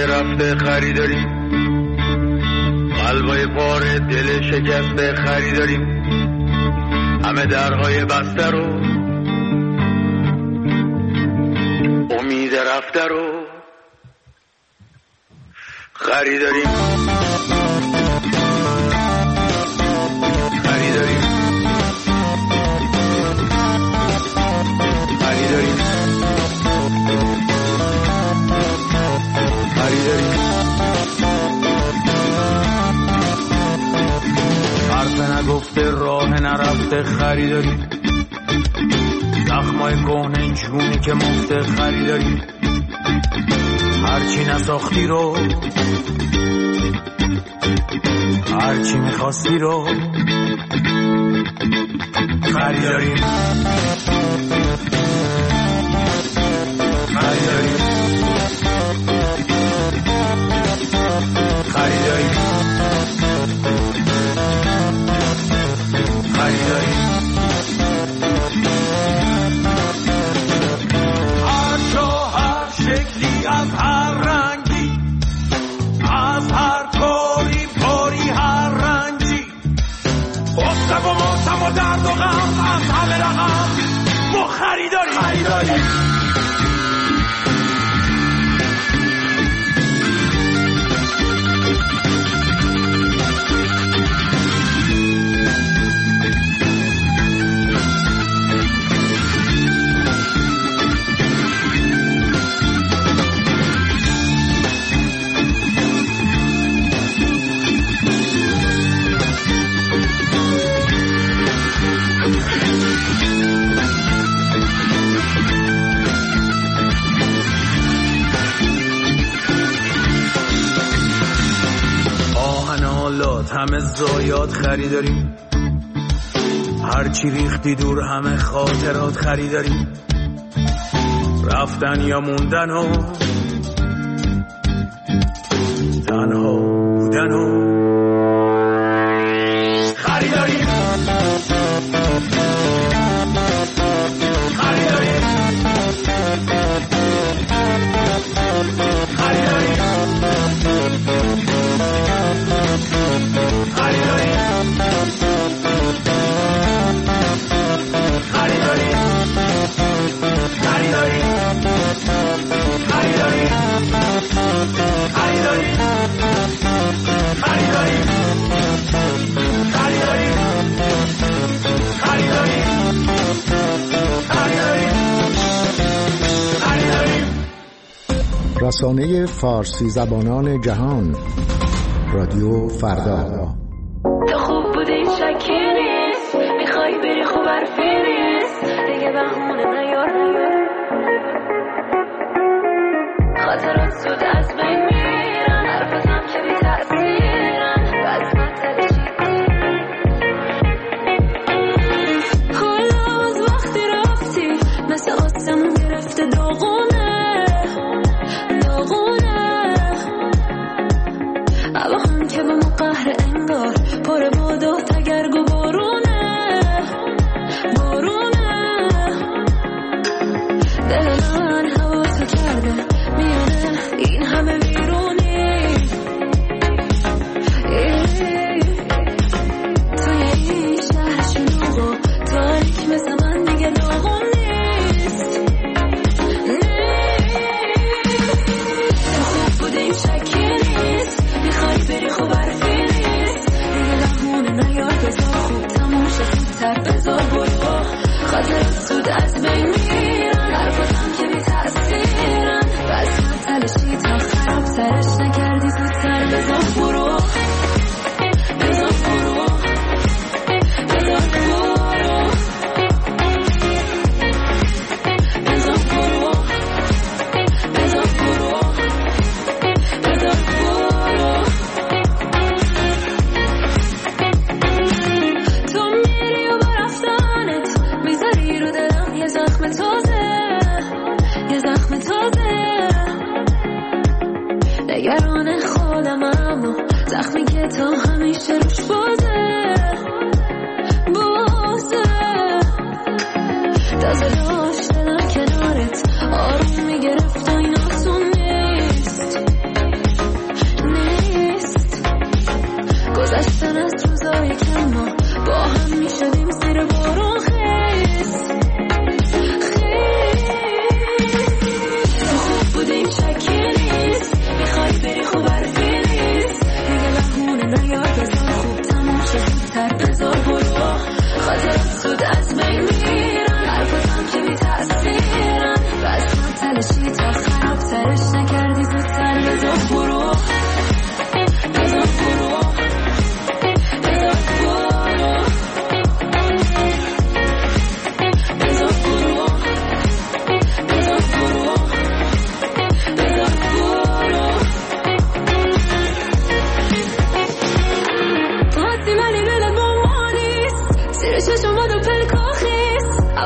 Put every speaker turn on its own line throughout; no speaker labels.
رفته خریداریم، قلبای پاره دل شکسته خریداریم، همه درهای بسته رو امید رفته رو خریداریم. خریداریم خریداریم خریداریم. حرف نگفته راه نرفته خریداریم، زخمای کهنه جونی که مفته خریداریم، هرچی نساختی رو هرچی میخواستی رو خریداریم. خریداریم خریداریم خریداریم. هر جا هر شکلی از هر رنگی، از هر کاری کاری هر رنگی، حسن و ماتم و درد و غم از همه رقم ما خریداریم. خریداریم همه زایات خریداریم، هرچی ریختی دور همه خاطرات خریداریم، رفتن یا موندن و تنها بودن و خریداریم. خریداریم خریداریم
رسانه فارسی زبانان جهان، رادیو فردا.
تو خوب بودی شکی نیست، میخوای بری خوب حرفی نیست، دیگه بهونه نیار خاطرات زود از بین میرن، حرفتم که بی تأثیرن، بس مطل چیدی حالا از وقتی رفتی مثل آسمون گرفته داغونه هوا هم که به ما قهر انگار پر باد و تگرگ و بارونه دل من هوا تو کرده میانه این همه ویرونی، توی این شهر شلوغ و تاریک مثل من دیگه داغون نیست. تو خوب بودی شکی نیست، میخوای بری خوب حرفی نیست، دیگه لحونه نیار بذار خوب تموم شه زودتر بذار برو، خاطرات زود از بین میرن، حرفاتم که بی تأثیرن، بس مطلشی تا خراب سرش نکردی زودتر بذار برو بذار برو بذار برو بذار برو بذار برو بذار برو. تو میری و با رفتنت میذاری رو دلم یه زخم تازه نگران خودم، اما زخمی که تا همیشه روش بازه تازه داشتنم کنارت آروم میگرفت و این آسون نیست.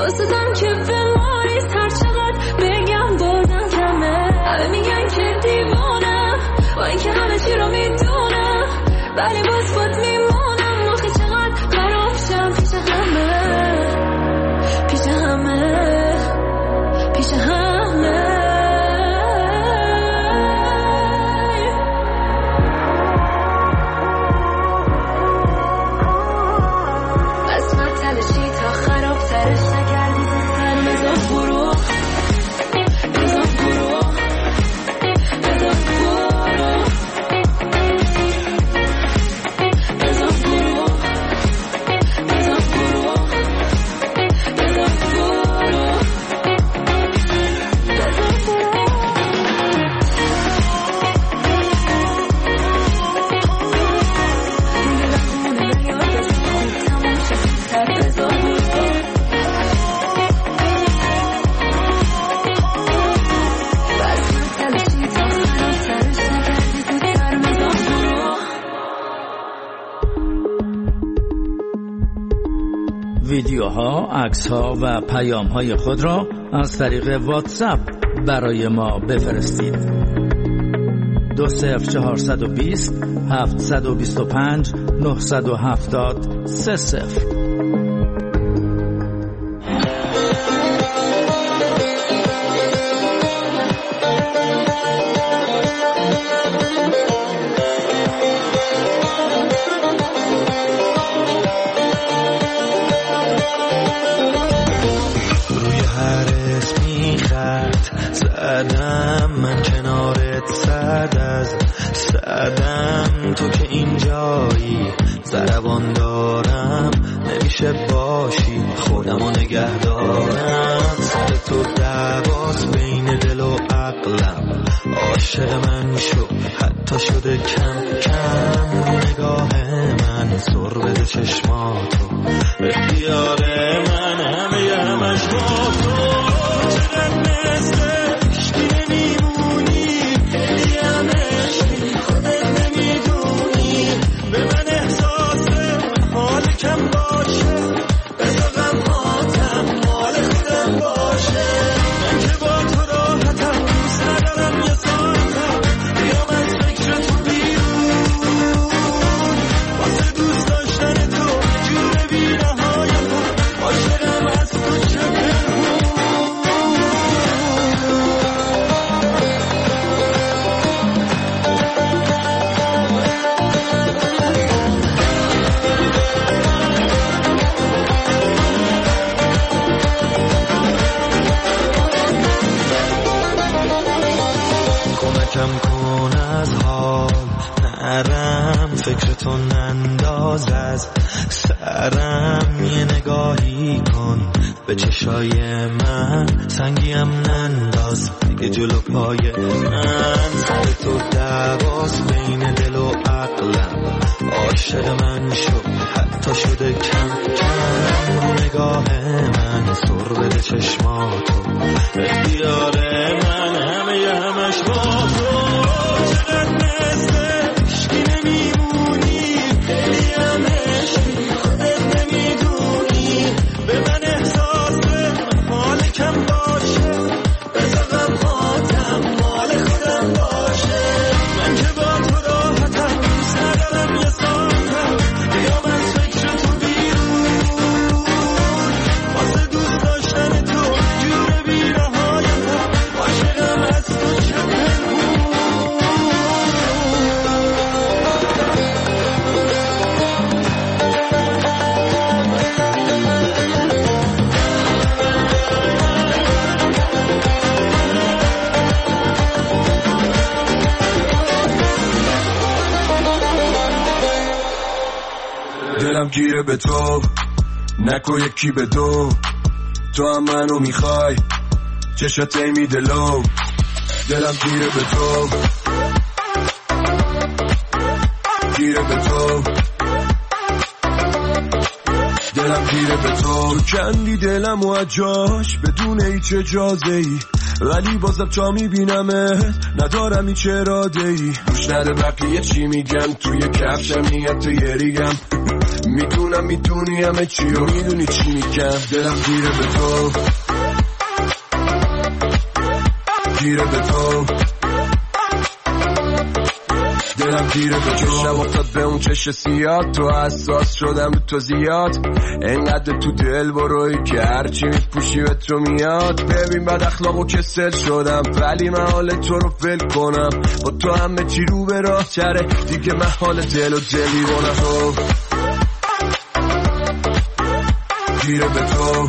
حواستم که بلایست هر چقدر بگم بازم کمه. همه میگن که دیوانم با این که همه چی رو میدونم، ولی باز باد میمونم. آخه چقدر خراب شم پیش همه، پیش همه، پیش همه. قسمت تلشی تا خراب ترش نکردی زودتر. بزا برو، بزا برو، بزا برو، بزا برو، بزا برو، بزا برو، بزا برو. دیگه بخونه نیار بزا خوب تموم شه زودتر. بزا برو. قسمت تلشی تا خراب ترش نکردی زودتر. بزا برو.
ویدیوها، عکس‌ها و پیام‌های خود را از طریق واتساپ برای ما بفرستید. 20420 725 970 30.
روی هر اسمی خط زدم، من کنارت صد از صدم. تو که اینجایی ضربان دارم، نمیشه باشی خودمو نگه دارم. سر تو دعواست بین دل و عقلم، عاشق من شو حتی شده کم کم. رو نگاه من سر بده چشماتو، اختیار من همش با تو. چقدر مثل عشقی نمیمونی، دلیم عشقی خودت نمیدونی. به من احساس حال کم باشه، بذار غمهاتم مال خودم باشه. من که با تو راحتم، دوست ندارم یه ساعتم بیام از فکر تو بیرون. واسه دوست داشتن تو جور بی‌نهایتم، عاشقم از تو چه کمکم کن از حال نرم، فکرتو ننداز از سرم. یه نگاهی کن به چشای من، سنگیم ننداز دیگه جلو پای من. سر تو دعواست بین دل و عقلم، عاشق من شو حتی شده کم کم. رو نگاه من سر بده چشماتو، اختیار من همش با تو. چقدر مثل عشقی نمیمونی، دلیم عشقی خودت نمیدونی. به من احساس حال کم باشه، بذار غمهاتم مال خودم باشه. من که با تو راحتم، دوست ندارم یه ساعتم بیام از فکر تو بیرون. واسه دوست داشتن تو جور بی‌نهایتم، عاشقم از تو چه دلم گیره به تو، نکو یکی به دو. تو هم منو میخوای، چشات میده لو. دلم گیره به تو، گیره به تو. دلم گیره به تو. کندی دلم و اجاش بدون هیچ اجازه ای، ولی بازم تا میبینمت ندارم هیچ اراده ای. گوش نده بقیه چی میگن، توی کفشم میاد تو یه ریگم. میدونم میدونی همه چی رو میدونی چی میگم. دلم گیره به تو، گیره به تو، دلم گیره به تو. چشم افتاد به اون چش سیاد، تو حساس شدم به تو زیاد. انقدر تو دل بروی که هرچی میپوشی بهت رو میاد. ببین بد اخلاق و کسل شدم ولی من حال تو رو فل کنم. با تو همه چی رو به راه چره دیگه، من حال دل و دلی بونم. تو گیره به تو،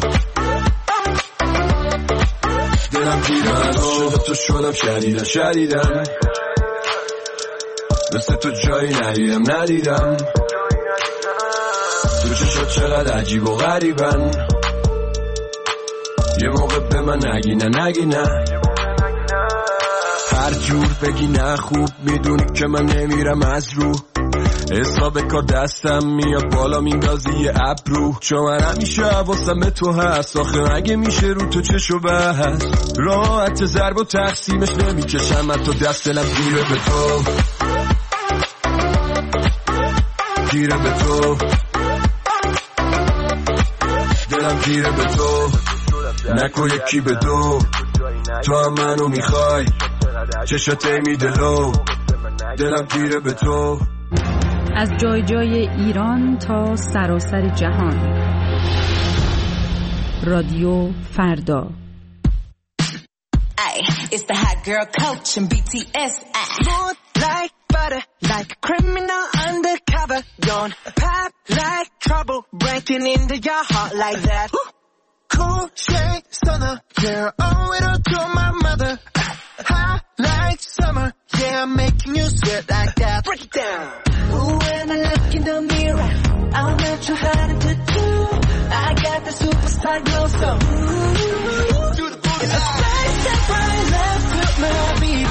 دلم گیره به تو. تو شدم شدیدم مثل تو جایی ندیدم. تو چشات چقدر عجیب و غریبن. یه موقع به من نگی نه، هر جور بگی نه خوب میدونی که من نمیرم از رو. حساب کار دستم میاد بالا میندازی یه ابرو. چون من همیشه حواسم به تو هست، آخه اگه میشه رو تو چشو بس. راحت ضرب و تقسیمش نمیکشم من تو دست. دلم گیره به تو، گیره به تو، دلم گیره به تو. نکو یکی به دو، تو هم منو میخوای چشات میده لو. دلم گیره به تو.
از جای جای ایران تا سراسر جهان، رادیو فردا.
It's the hot girl coach and BTS. Smooth like butter, like a criminal undercover. Don't pop like trouble, breaking into your heart like that. Cool shade stunner, yeah, owe it all to my mother. Hot like summer, yeah, I'm making you sweat like that. Break it down. Ooh, when I look in the mirror, I'm not too hard to do. I got the superstar glow, so ooh, do the booty. It's a side step right left to my beat.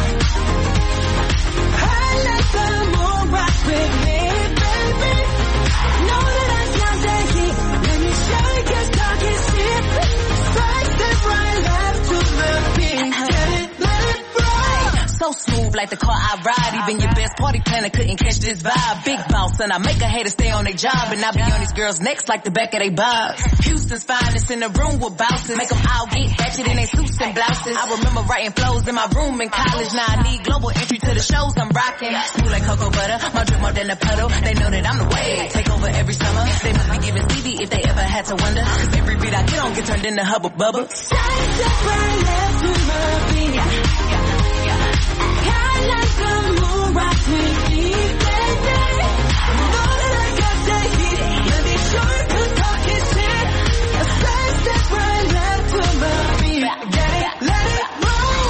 I let the moon rock with me, baby. Know that I got that heat. Let me show you 'cause talk is cheap. Side step right left to my beat. Get it, let it roll. So smooth like the car I ride. Even your best party planner couldn't catch this vibe. Big bounce and I make a hater stay on their job. And I be on these girls' necks like the back of they bobs. Houston's finest in the room with bouncers. Make them all get ratchet in their suits and blouses. I remember writing flows in my room in college. Now I need global entry to the shows I'm rocking. Smooth like cocoa butter, my drip more than a puddle. They know that I'm the wave. Take over every summer. They must be giving CD if they ever had to wonder. 'Cause every beat I get on get turned into Hubba Bubba. Side step right left to my beat. I like the moon rock with me, baby. Know that I got that heat. Let me show you 'cause talk is cheap. A side step right left to my beat. Get it, let it roll.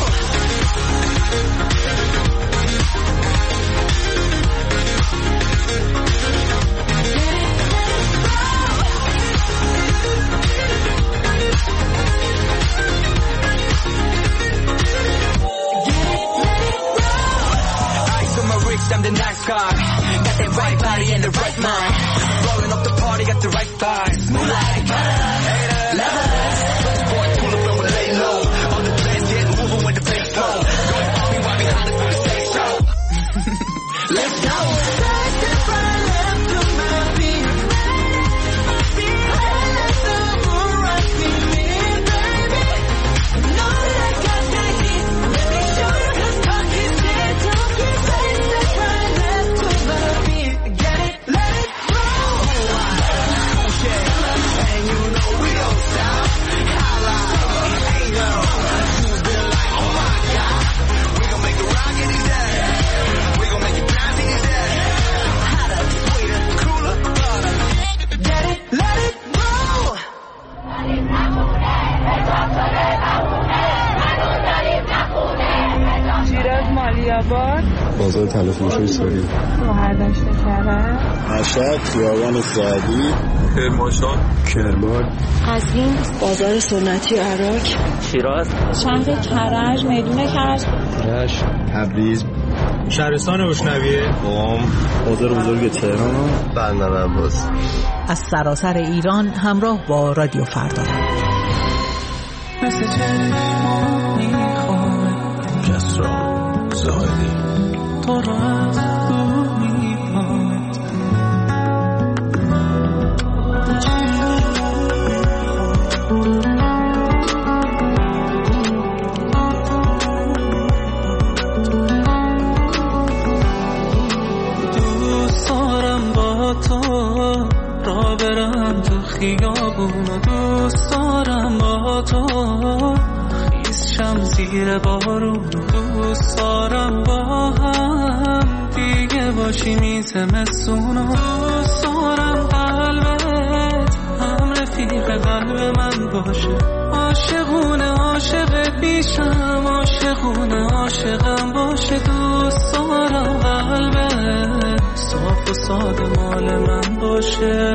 I'm the nice guy, got that right body and the right mind. Rolling up the party, got the right thighs. Smooth like butter, lovers. First boy, pull up and we lay low. All the plans get moving when the bass flow. Don't call me while we holler through the stage show. Let's go. Side step right left to my beat. I let the moon rock with me, baby. Know that I got that heat. Let me show you 'cause talk is dead. Don't keep side step right left to my beat. Get it, let it roll. And you know we don't stop. Holla, ain't no. Tuesday like, oh my God. We gon' make it rock in these days. We gon' make it bounce in these days. Hotter, sweeter, cooler, butter. Get it, let it roll.
شیراز مالی‌آباد،
بازار تلفروش سوری،
مهردشت کرد،
مشهد، خیابان سعدی، کرمان،
قزوین، بازار سنتی عراق،
شیراز، شهر کرج، میدون کرج،
رشت، تبریز،
شهرستان اشنویه،
قم، بازار بزرگ تهران، بندر عباس.
از سراسر ایران همراه با رادیو فردا.
کسرا زاهدی تو را از دور می‌بینم.
خیابونو دوست دارم با تو خیزشم زیر بارونو دوست دارم با هم دیگه باشی میزمستونو دوست دارم قلبت هم رفیق قلب من باشه عاشقونه عاشق بیشم عاشقونه عاشقم باشه دوست دارم قلبت صاف و ساده مال من باشه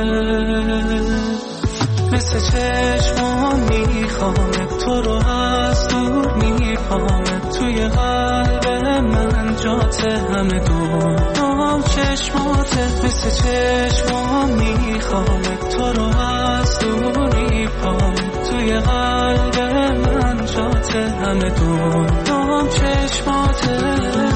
مثل چشمام میخوامت تو رو از دور میفهمت توی قلب من جات همه دنیام چشماتت مثل چشمام میخوامت تو رو از دور میفهمت توی قلب من جات همه دنیام چشماتت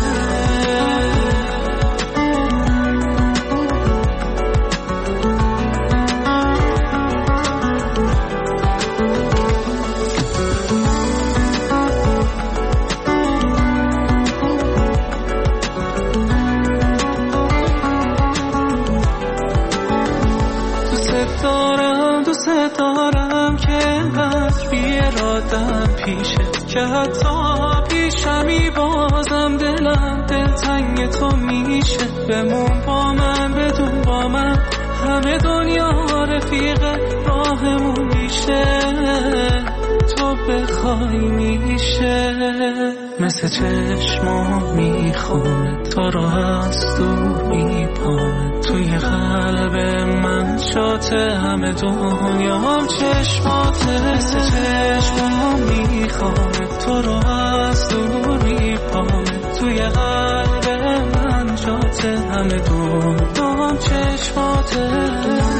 دارم که بس بیرادم پیشت که حتی پیشمی بازم دلم دلتنگ تو میشه بمون با من بدون با من همه دنیا رفیق راهمون میشه تو بخوای میشه مثل چشمام میخوام تو رو از دور میپام توی قلب من شات همه دنیام چشماته مثل چشمام میخوام تو رو از دور میپام توی قلب من شات همه دنیام چشماته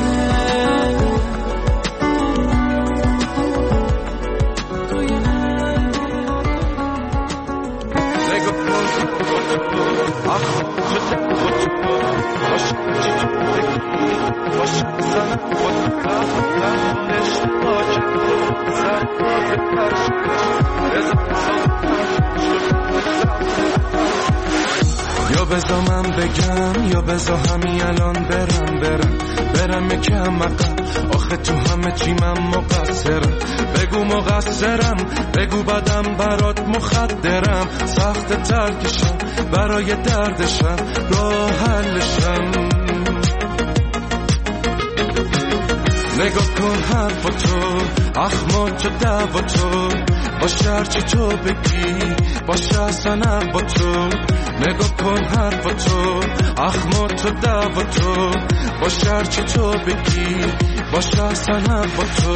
یا بذار من بگم یا بذار همین الان برم یکم عقب آخه تو همه چی من مقصرم بگو مقصرم بگو بدم برات مخدرم سخت ترکشم برای دردشم راه حلشم نگاه کن حرف تو اخمات چه دعوا تو باشه هرچی تو بگی باشه اصلا با تو نگاه کن حرف تو اخمات چه دعوا تو باشه هرچی تو بگی باشه اصلا با تو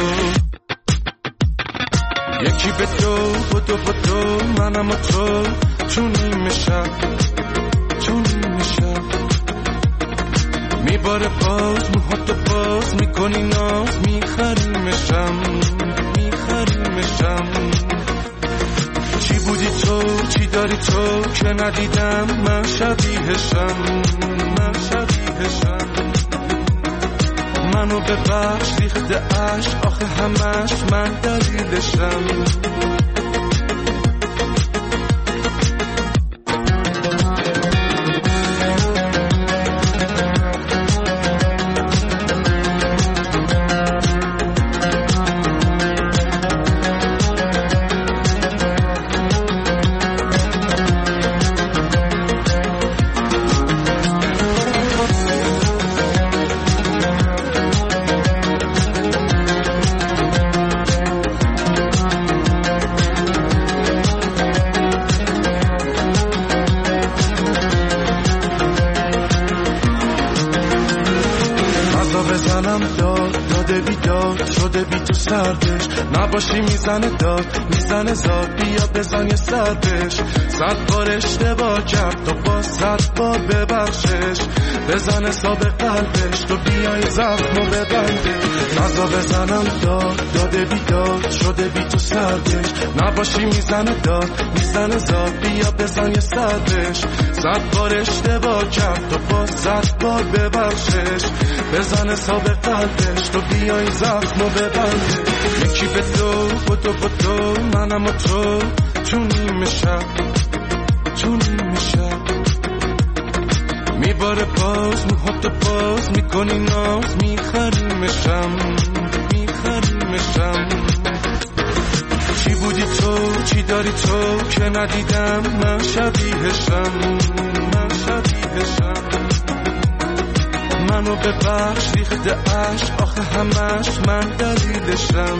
یکی به دو بدو منم و تو چون نیمه شب میباره باز موهاتو باز میکنی ناز میخریمشم چی بودی تو چی داری تو که ندیدم من شبیهشم منو ببخش ریخته عشق آخه همش من دلیلشم نباشی میزنه زاد بیا بزن یه سردش 100 بار اشتباه کرد تو با 100 بار ببخشش بزن حساب قلبش تو بیای زخمو ببنده نزا بزنم داده بیداد شده بی تو سردش نباشی میزنه زاد بیا بزن یه سردش 100 بار اشتباه کرد تو با 100 بار ببخشش بزن حساب قلبش تو بیای زخمو ببنده یکی به بدو منم و تو چون نیمه شب
بار باز موهاتو باز میکنی ناز میخریمشم چی بودی تو چی داری تو که ندیدم من شبیهشم منو ببخش ریخته عشق آخه همش من دلیلشم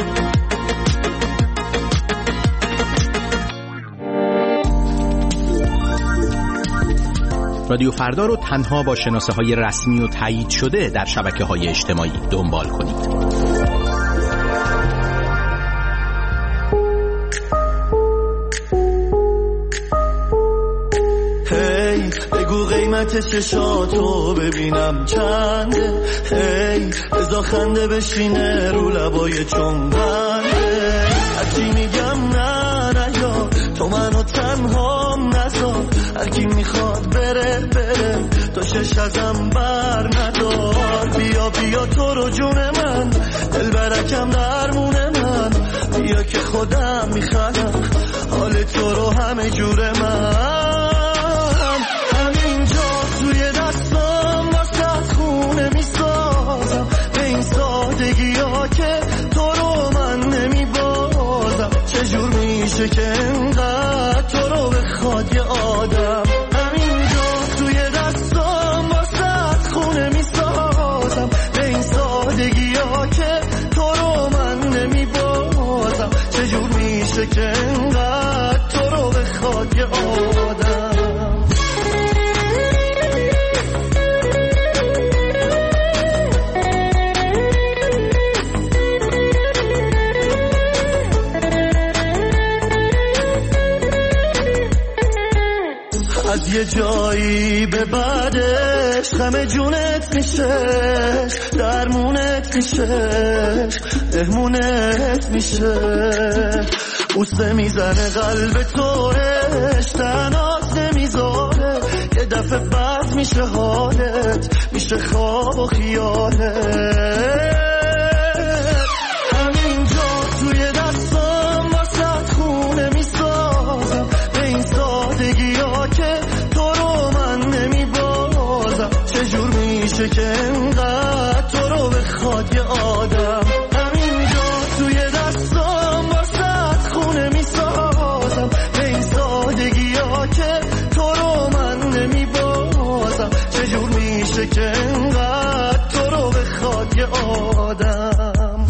رادیو فردا رو تنها با شناسه‌های رسمی و تایید شده در شبکه‌های اجتماعی دنبال کنید.
بگو قیمت چشاتو ببینم چنده، هی بزا خنده بشینه رو لبای چنگنده. هرکی میگم نه نیا تو منو تنها نذار، هرکی میخواد بره تو شش ازم بر ندار. بیا تو رو جون من دل برکم درمون من، بیا که خودم میخوام حال تو رو همه جور من. میشه که انقدر تو رو بخواد یه آدم، همینجا توی دستام واسه خونه میسازم. به این سادگی ها که تو رو من نمیبازم، چجور میشه که انقدر تو رو بخواد یه آدم. از یه جایی به بعدش غم جونت میشه، درمونت میشه، مهمونت میشه. بوسه میزنه قلب توش تنات نمیذاره، یه دفعه بس میشه حالت، میشه خواب و خیالت. همینجا توی دستام واسه خونه میسازم، به این سادگی ها که تو رو من نمیبازم. چجور میشه که انقدر تو رو بخواد یه آدم، همینجا توی دستام واسه خونه میسازم. به این سادگی ها که تو رو من نمیبازم، چجور میشه که انقدر تو رو بخواد یه آدم.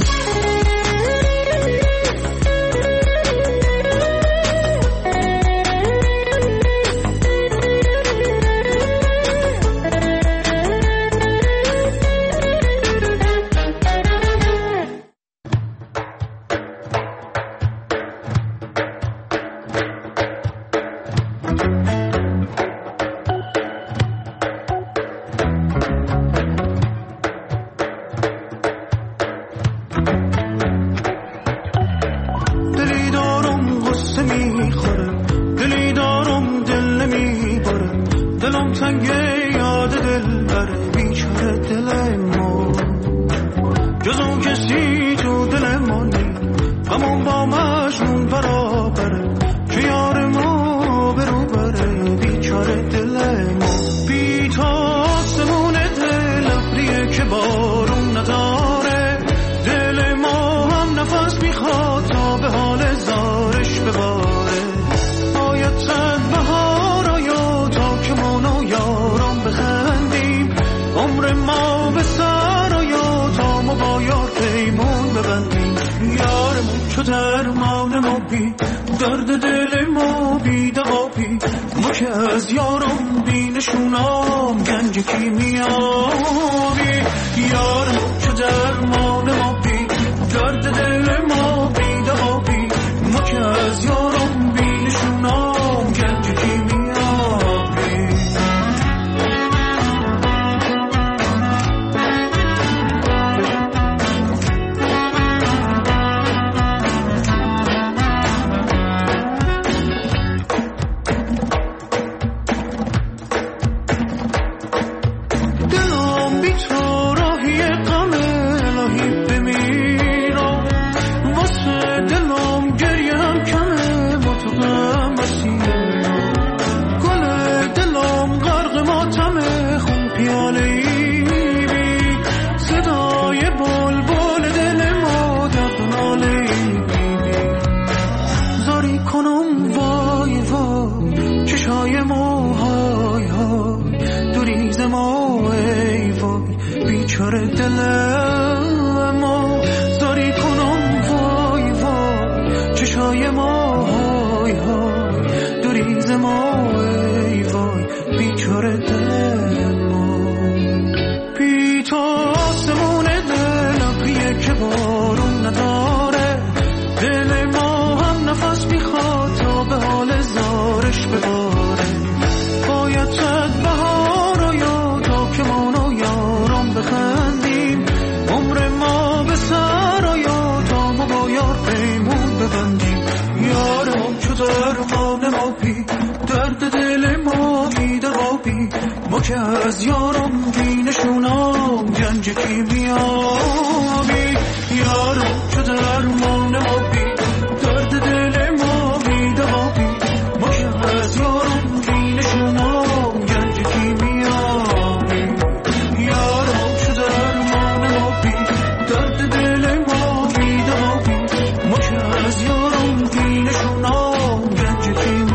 درد دل ما بی دوابی، ما که از یارم بی نشونام گنج کیمیابی. یارم چه درمان ما بی درد دل ما بی دوابی، ما که از یارم بی نشونام گنج کیمیابی. دلم گریه هم کمه،
بیچاره دلمو زاری کنم وای وای چشای ما های های دوریز ما ای وای بیچاره دلمو بی تو آسمون دلم پیه که بارون نداره دل ما هم نفس میخواد تا به حال زارش بباره باید صد بهار و یادا که مانو یارم بخندیم عمر ما به سر و یادا ما با یار پیمون ببندیم یارم چو درمان ما بی درد دل ما بی دوابی ما که از یارم بینشونم گنج کیمیابی یارم چو درمان ما بی درد دل ما بی دوابی ما که از یارم بینشونم گنج کیمیابی یارم چو درمان ما بی درد دل ما بی دوابی ما که از یارم بینشونم گنج کیمیابی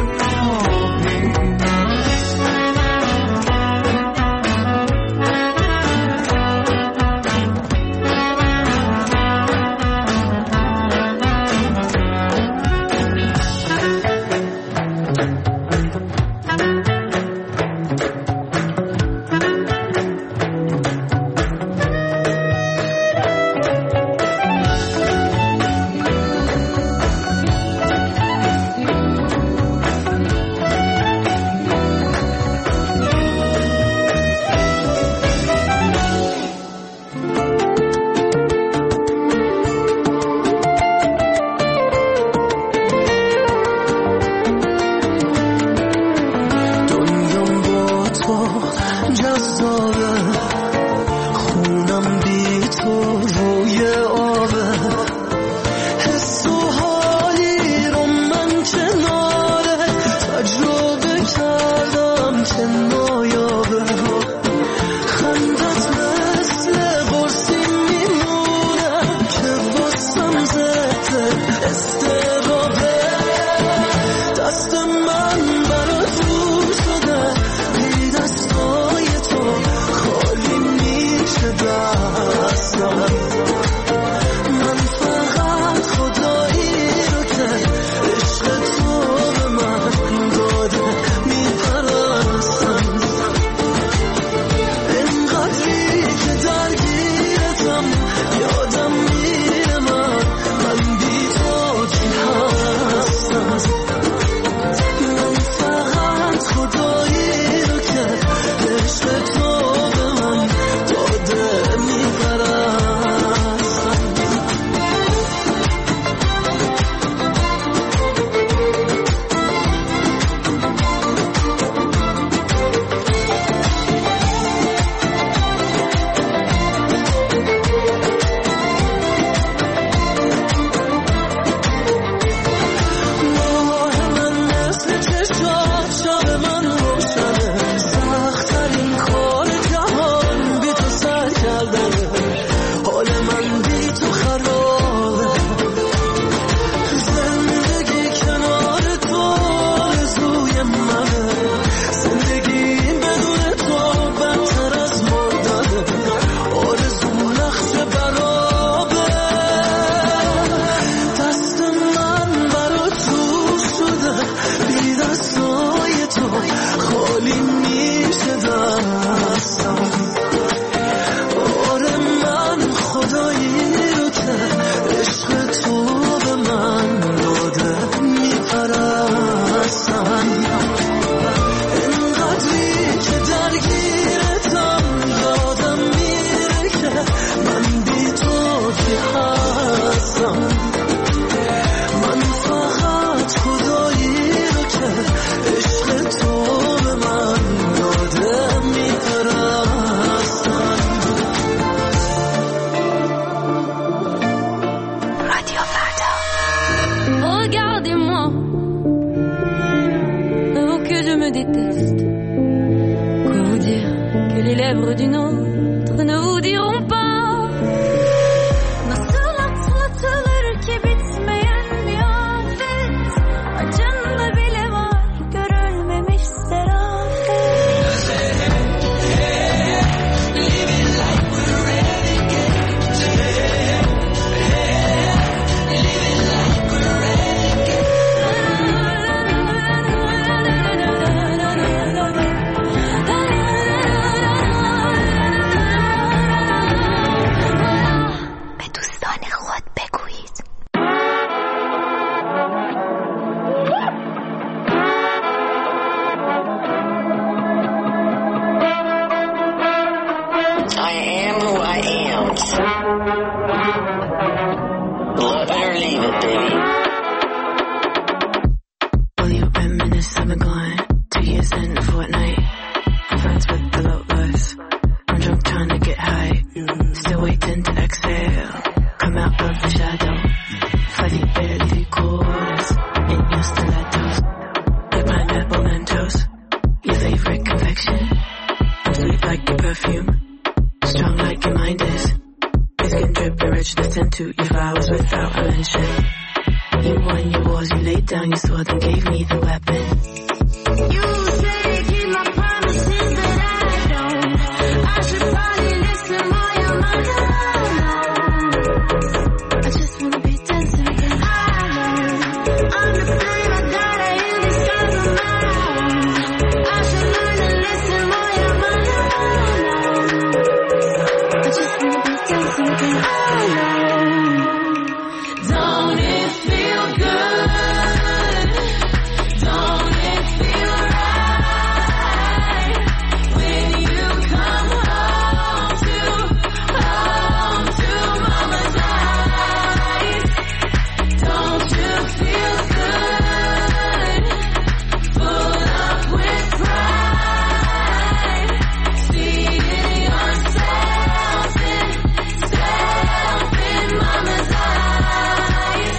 amps. Love it or leave it, baby.
Will you reminisce? I've been gone 2 years and a fortnight. I'm friends with the low lives. I'm drunk trying to get high. Still waiting to exhale. Come out of the shadow. Fuzzy barely 3/4 in your stilettos. Like pineapple and toast. Your favorite confection. I'm sweet like your perfume. Strong like your mind is. Your skin dripping richness into your flowers without a mention. You won your wars, you laid down your sword and gave me the weapon. You say keep my promises, but I don't. I should probably listen more, your mother. I just wanna be dancing again. I know I'm the flame, I gotta heal these scars of my own. I should learn to listen more, your mother. I just wanna be dancing again. I know. Don't it feel good? Don't it feel right when you come home to mama's eyes? Don't you feel good? Full up with pride, seeing yourself in mama's eyes.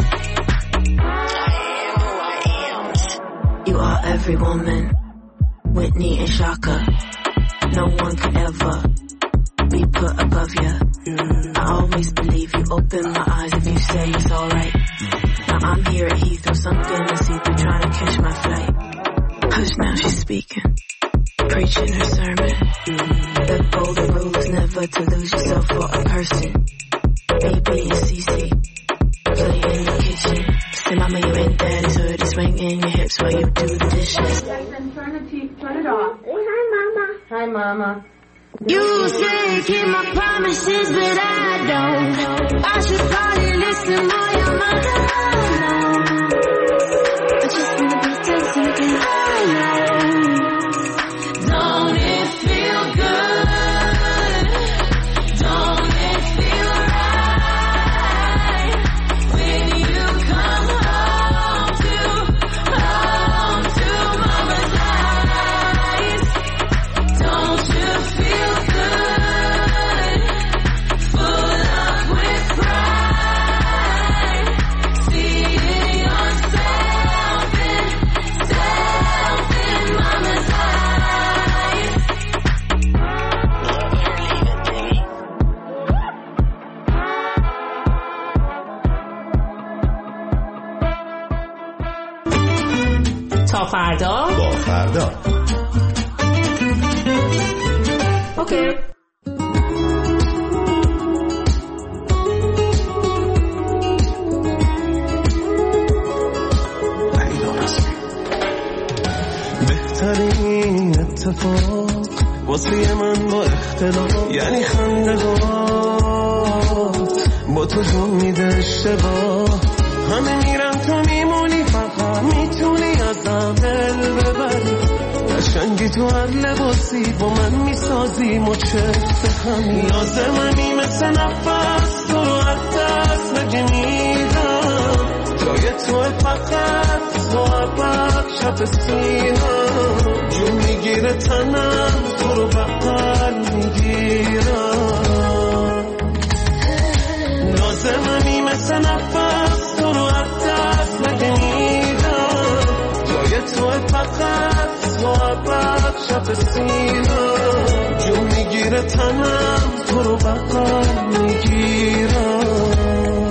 You are every woman, Whitney and Shaka. No one could ever be put above you. I always believe you. Open my eyes if you say it's alright. Now I'm here at Heathrow, something to see through, trying to catch my flight. Hush, now she's speaking, preaching her sermon. The golden rule is never to lose yourself for a person. Baby and Cece play in the kitchen. Say, mama, you ain't daddy's hood. It's ring in your hips while you do the dishes.
Turn it off. Hi, Mama. Hi, Mama.
You say keep my promises, but I don't. I should probably listen more, your mother. I just wanna be dancing again. I know. Don't it feel good? Don't it feel right when you come home to mama's eyes? Don't you feel good? Full up with pride, seeing yourself in mama's eyes.
تا فردا
با فردا.
اوکی.
بهترین اتفاق واسه من با اختلاف یعنی خنده‌هات با تو جون میده اشتباه. همه میرن تو میمونی، فقط میتونی ازم دل ببری. قشنگی تو هر لباسی با من میسازی مچت همین. لازممی مثل نفس تو رو از دست نگیمیدم. جای تو فقط تو عبر شب سینم. جون میگیره تنم تو رو بغل میگیرم. لازممی مثل نفس تو رو از دست نگیمیدم. جای تو فقط تو عبر شب سینم. جون میگیره تنم تو رو بغل میگیرم.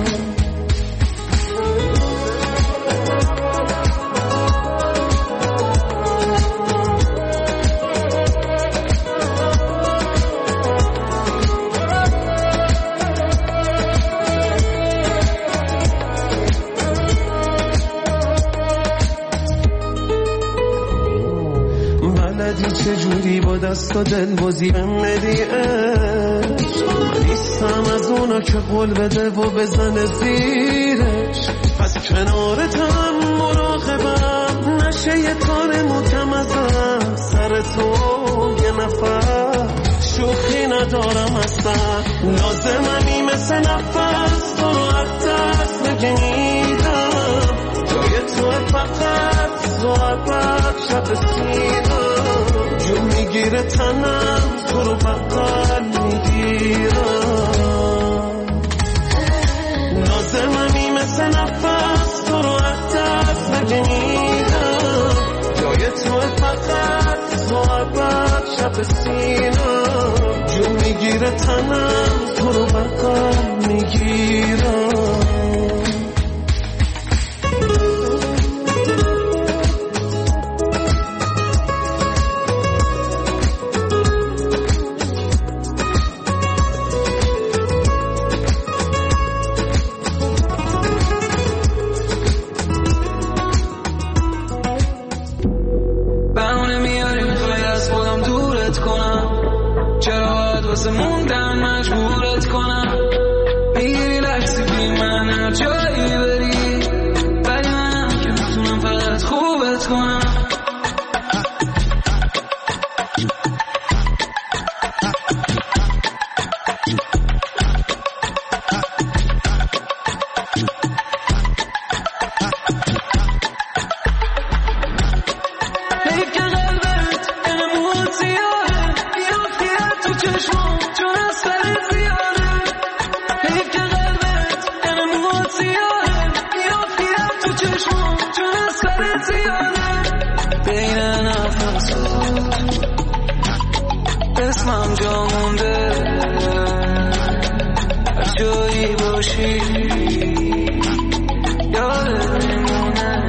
چجوری با دست و دل بازی بمدی عشق. من نیستم از اونا که قول بده و بزنه زیرش. پس کنارتم مراقبم نشه یه کار مکم ازم. سر تو یه نفر شوخی ندارم اصلا. لازممی مثل نفس تو رو از دست نگیرم، جای تو فقط زوابت شب سیدم، جون میگیره تنم تو رو بغل میگیرم. لازممی مثل نفس تو رو از دست نگیرم، جای تو فقط زوابت شب سینم، جون میگیره تنم تو رو بغل میگیرم.
اسمم جا مونده هر جایی باشی یادت میمونه.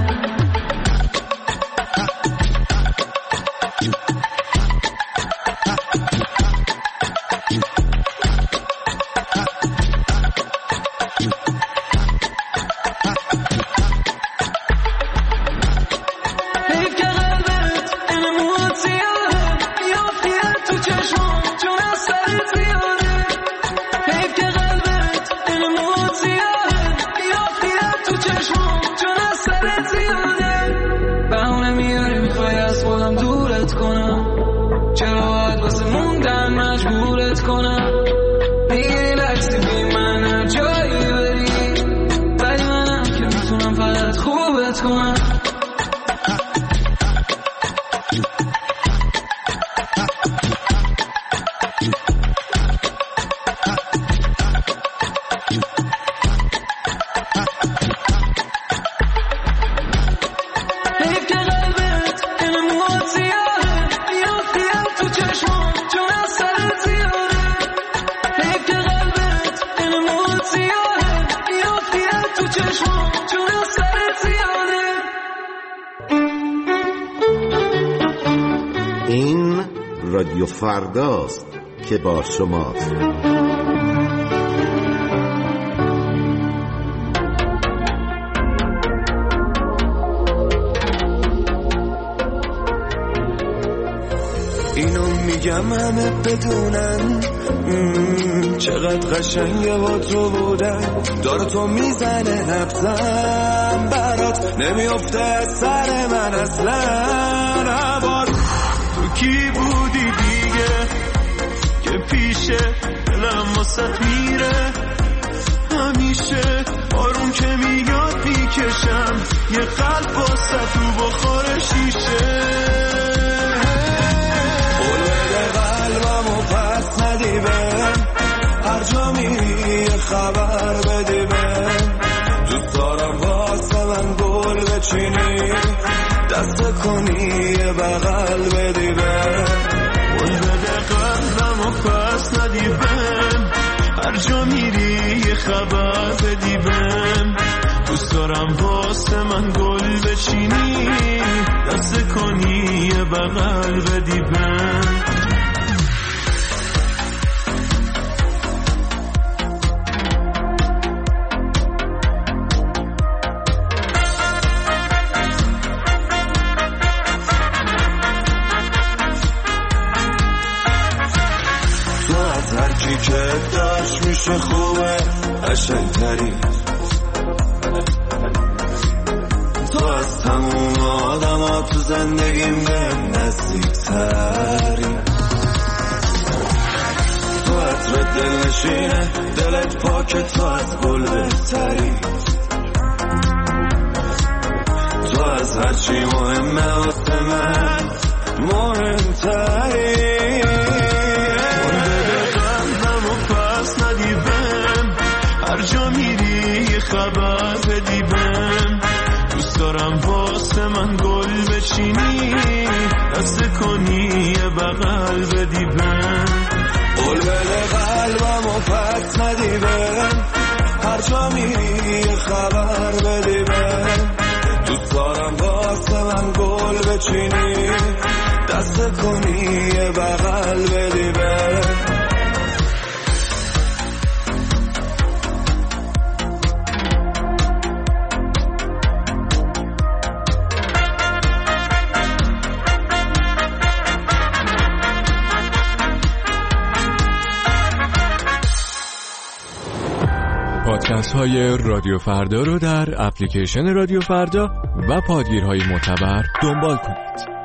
این رادیو فرداست که با شماست.
اینو میگم همه بدونن چقدر قشنگه با تو بودن. داره تو میزنه نبزم برات نمیافته سر من اصلا. عبار تو کی بودی دیگه که پیشه دلم واسط میره همیشه. آروم که میاد میکشم یه قلب واسط تو بخور شیشه. ندی بهم هر جا میری یه خبر بدی بهم. دوست دارم واسه من گل بچینی دست کنی یه بغل بدی بهم. گل بده قلبم و پس ندی بهم هر جا میری یه خبر بدی بهم. دوست دارم واسه من گل بچینی دست کنی یه بغل بدی بهم. که داشت میشه خوبه قشنگتری. تو از تموم آدم ها تو زندگیم به نزدیکتری. دلنشینه دلت پاک تو از گل بهتری تو از هرچی مهمه واسه من مهمتری قلبم و پس ندی بهم هر جا میری یه خبر بدی بهم دوست دارم واسه من گل بچینی دست کنی یه بغل بدی بهم قول بده قلبم و پس ندی بهم هر جا میری یه خبر بدی بهم دوست دارم واسه من گل بچینی دست کنی یه بغل بدی بهم
پادکست های رادیو فردا رو در اپلیکیشن رادیو فردا و پادگیرهای معتبر دنبال کنید.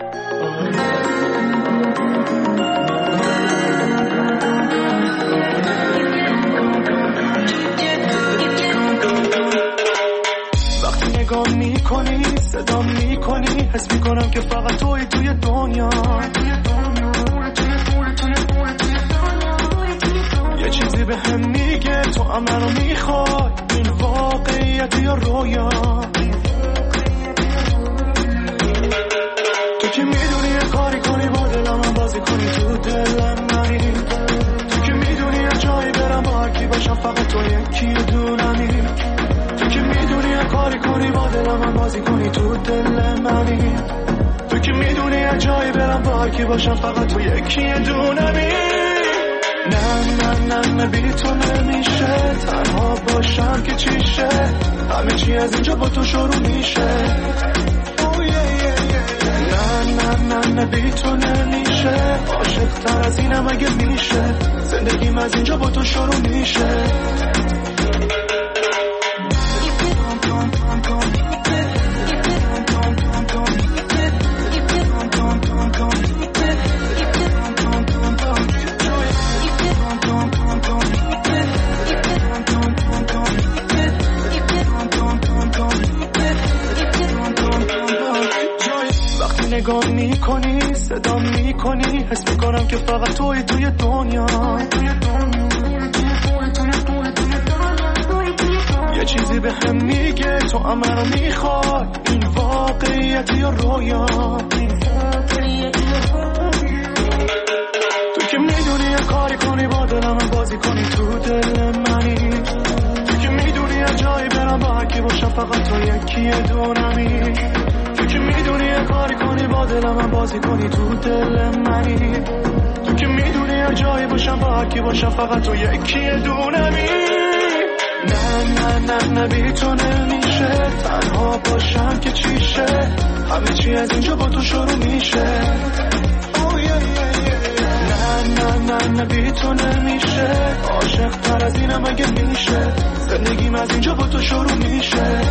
وقتی نگاه میکنی صدا میکنی حس میکنم که فقط توی دنیا یه چیزی به هم میگه تو هم منو میخوای این واقعیت یا رویا تو که میدونی یه کاری کنی با دلم هم بازی کنی تو دلم منی تو که میدونی یه جایی برم با هر کی باشم فقط تو یکی دونمی تو که میدونی یه کاری کنی با دلم هم بازی کنی تو دل منی تو که میدونی یه جایی برم با هر کی باشم فقط تو یکی دونمی نه بی تو نمیشه تنها باشم که چیشه همه چی از اینجا با تو شروع میشه نه بی تو نمیشه عاشق تر از اینم اگه میشه زندگیم از اینجا با تو شروع میشه نگاه میکنی صدا میکنی حس میکنم که فقط توی دنیا یه چیزی به هم میگه تو هم منو میخوای این واقعیت یا رویا تو که میدونی یه کاری کنی با دلم بازی کنی تو دل منی تو که میدونی یه جایی برم با هر کی باشم فقط تو یکی دونمی تو که میدونی یه کاری کنی با دلم بازی کنی تو دل منی تو که میدونی یه جایی باشم با هر کی باشم فقط تو یکی دونمی نه بی تو نمیشه تنها باشم که چیشه همه چی از اینجا با تو شروع میشه نه بی تو نمیشه عاشق تر از اینم اگه میشه زندگیم از اینجا با تو شروع میشه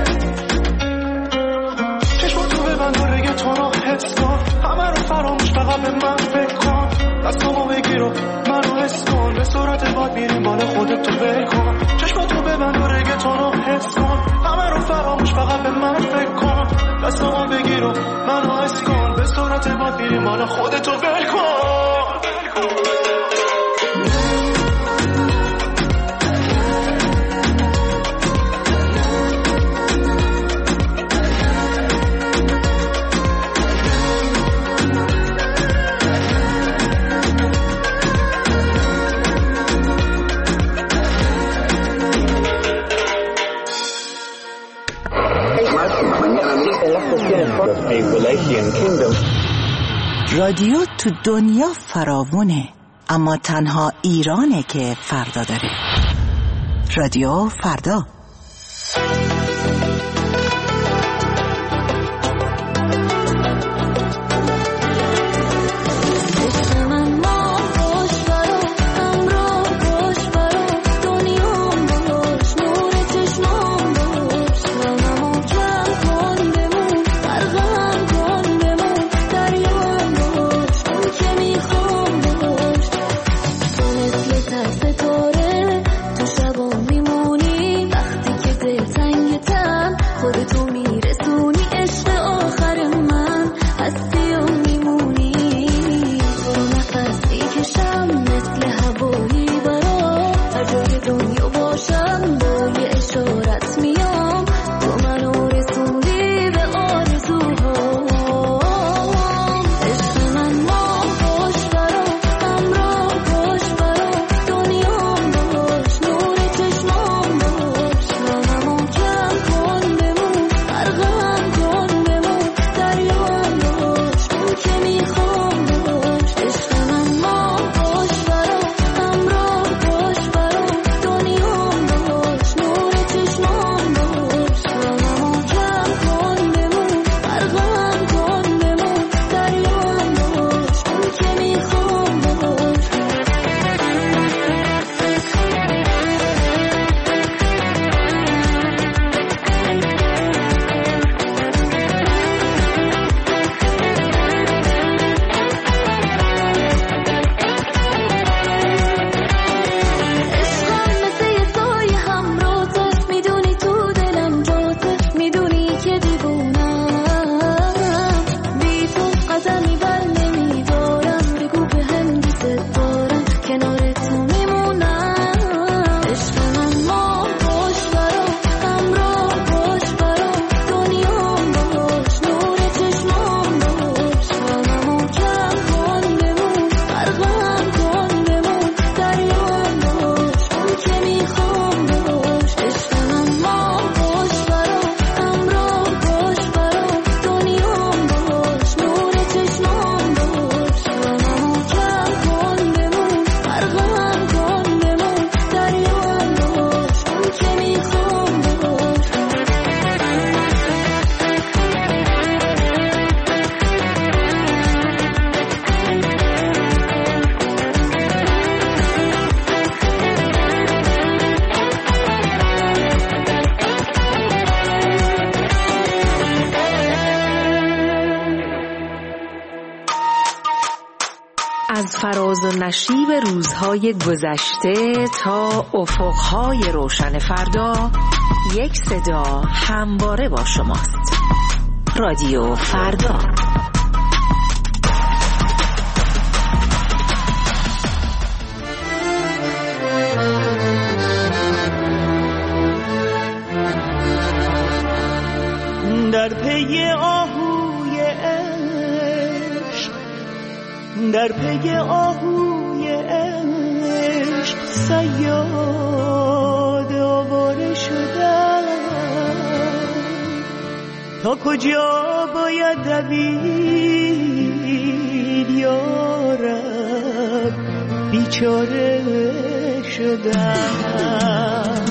ببند و رگتونو حفظ کن همه رو فراموش فقط به من فکر کن دستامو بگیر و منو حس کن به صورت باد میریم بالا خودت تو ول کن چشماتو ببند و رگتونو حفظ کن همه رو فراموش فقط به من فکر کن دستامو بگیر و منو حس کن به صورت باد میریم بالا خودت تو ول کن
رادیو تو دنیا فراوونه اما تنها ایرانه که فردا داره. رادیو فردا.
Let's
نشیب روزهای گذشته تا افقهای روشن فردا، یک صدا همواره با شماست. رادیو فردا.
در پی آهوی عشق، در پی آهوی عشق صیاد آواره شدم. تا کجا باید دوید یارب، بیچاره شدم.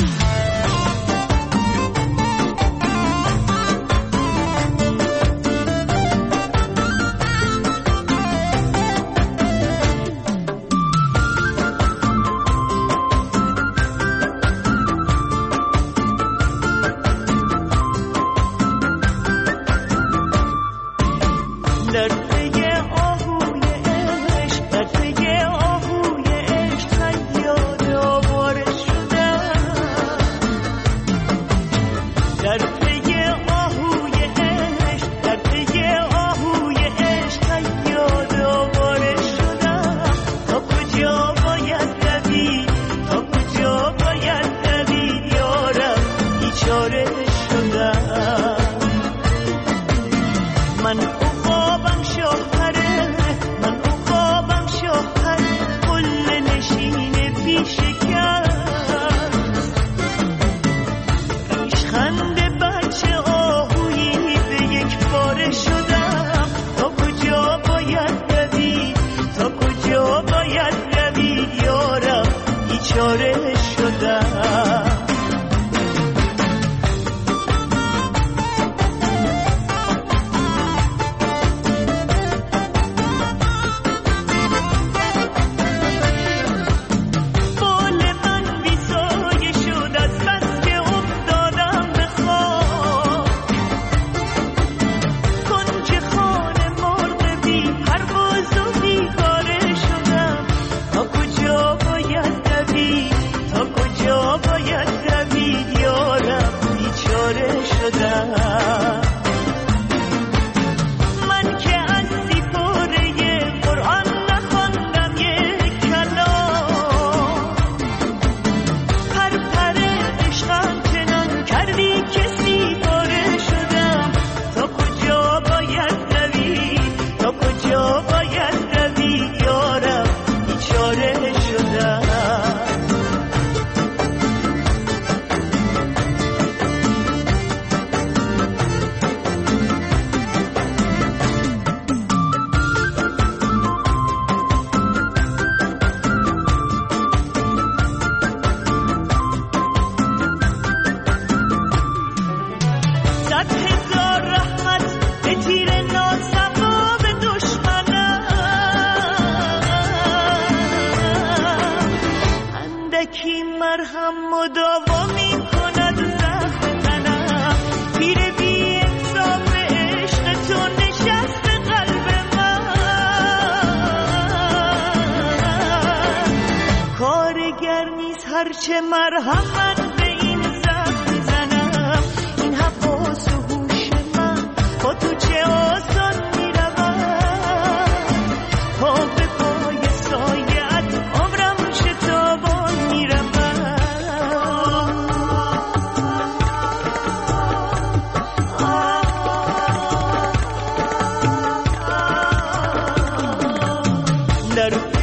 هرچه مرحمت به این زخم میزنم، این حواس و هوش من با تو چه آسان میروم. پا به پای سایت عمرم شتابان میروم. در